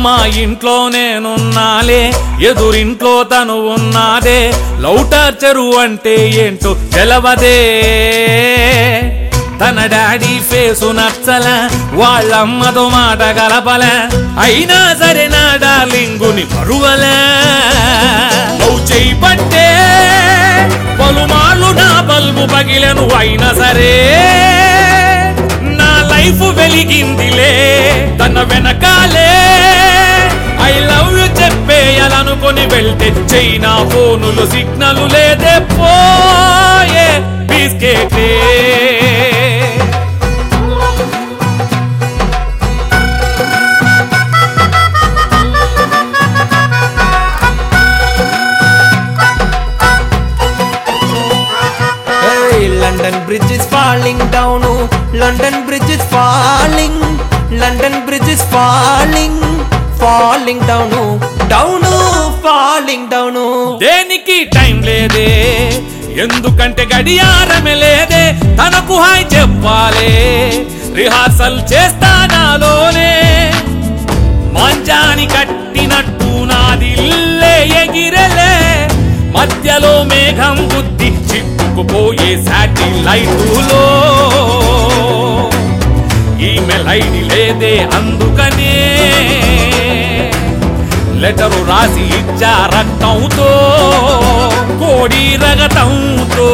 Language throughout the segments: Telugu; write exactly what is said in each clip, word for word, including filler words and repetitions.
మా ఇంట్లో నేనున్నాలే, ఎదురింట్లో తను ఉన్నాదే. లవ్ టార్చరు అంటే ఏంటో తెలవదే. తన డాడీ ఫేసు నచ్చల, వాళ్ళమ్మతో మాట గలపల, అయినా సరే నా డార్లింగుని మరువలే. లవ్ చేయబట్టే పలుమార్లు నా బల్బు పగిలను, అయినా సరే నా లైఫ్ వెలిగిందిలే. తన వెనకాలే ఐ లవ్ యు చెప్పేయాలనుకొని వెళ్తే చైనా ఫోనులు సిగ్నల్ లేదే, పోయే బిస్కెటే. London Bridge is falling down, London Bridge is falling, London Bridge is falling, falling down, down, falling down. దేనికి టైం లేదే, ఎందుకంటే గడియారమే లేదే. తనకు హాయ్ చెప్పాలే, రిహార్సల్ చేస్తా నాలోనే. మంచాని కట్టినట్టు నాదిల్లే ఎగిరలే, మధ్యలో మేఘం బుద్ధి చిక్కుకుపోయే శాటిలైటులో. ఈమె లైట్ లేదే, అందుకనే లెటరు రాసి ఇచ్చా రక్తంతో, కోడి రగతంతో.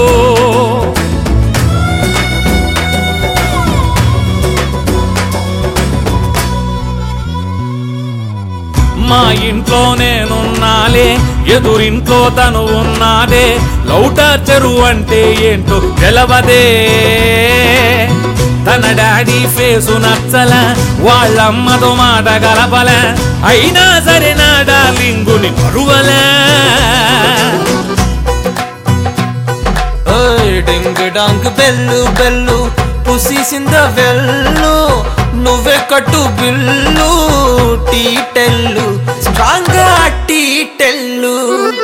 మా ఇంట్లో నేనున్నాలే, ఎదురింట్లో తను ఉన్నాదే. లవ్ టార్చరు అంటే ఏంటో తెలవదే. తన డాడీ ఫేసు నచ్చల, వాళ్ళమ్మతో మాట గలపల, అయినా సరే నా డార్లింగుని మరువలే. డింగ్ డాంగ్ బెల్లు బెల్లు పుసిసింద వెల్లు, నువ్వే కట్టు బిల్లు, టీటెల్లు స్ట్రాంగ్ టీటెల్లు.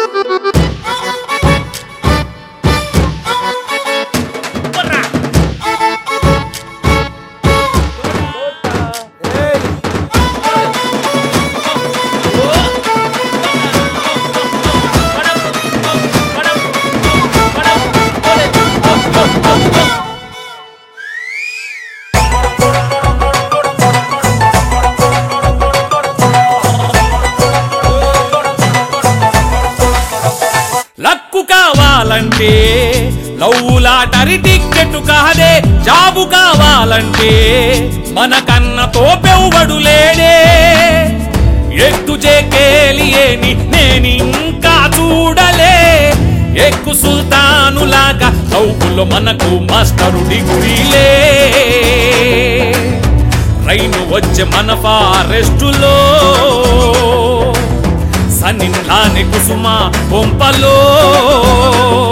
లక్కు కావాలంటే లవ్ లాటరీ టికెట్ కాదే. జాబు కావాలంటే మనకన్న తోపెవ్వడు లేడే. ఎత్తు చేకేలియేని నేనింకా చూడలే, ఎక్కు సుల్తానులాగా లవ్వులో మనకు మాస్టరు డిగ్రీలే. రైను వచ్చే మన ఫారెస్టులో, సన్నిలానే కుసుమ పొంపలో.